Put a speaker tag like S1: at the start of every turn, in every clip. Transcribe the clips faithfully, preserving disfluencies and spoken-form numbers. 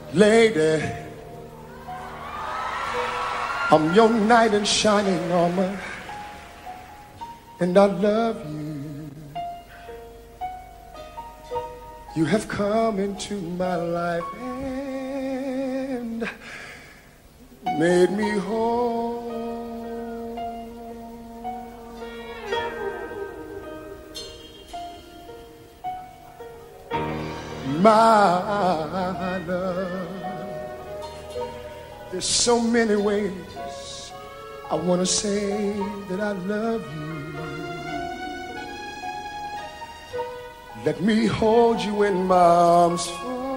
S1: Lady, I'm your knight in shining armor, and I love you. You have come into my life and made me whole. My love, there's so many ways I want to say that I love you. Let me hold you in my arms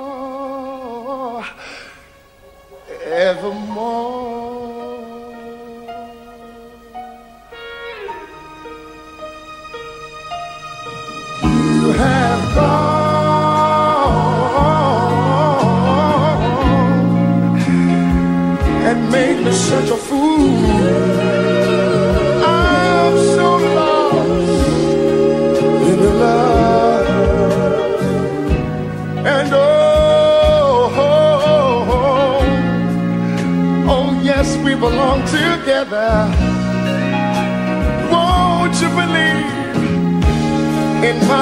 S1: forevermore. You have gone and made me such a fool. I'm so lost in your love. And oh, oh, oh, oh, yes, we belong together. Won't you believe in my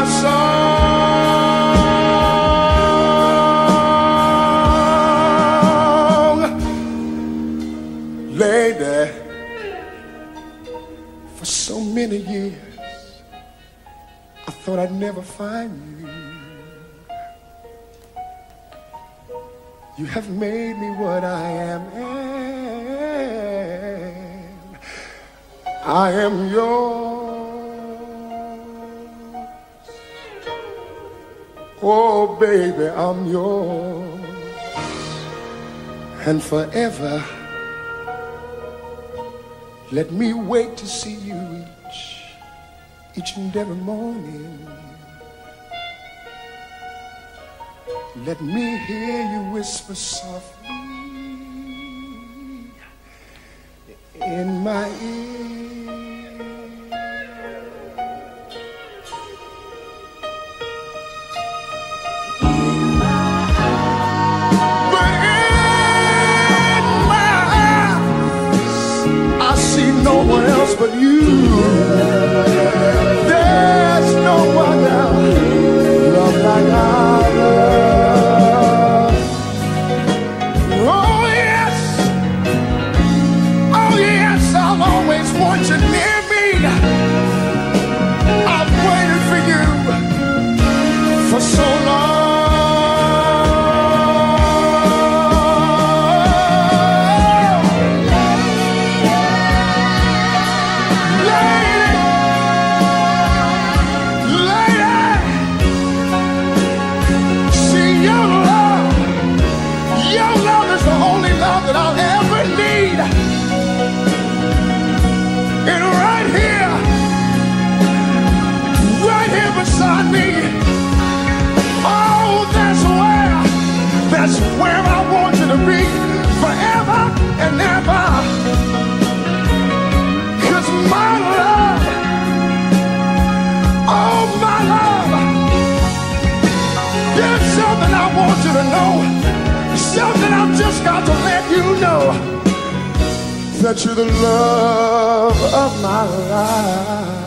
S1: song? Lady, for so many years I thought I'd never find you. You have made me what I am, and I am yours. Oh, baby, I'm yours, and forever. Let me wait to see you each, each and every morning. Let me hear you whisper softly in my ear. In my eyes, but in my eyes, I see no one else but you. There's no one else love like I love. Want you near me. I've waited for you for so long. Lady, lady, see your love, your love is the only love that I'll ever need. And right here, right here beside me, oh, that's where, that's where I want you to be forever and ever. 'Cause my love, oh, my love, there's something I want you to know, something I've just got to let you know. That you're the love of my life.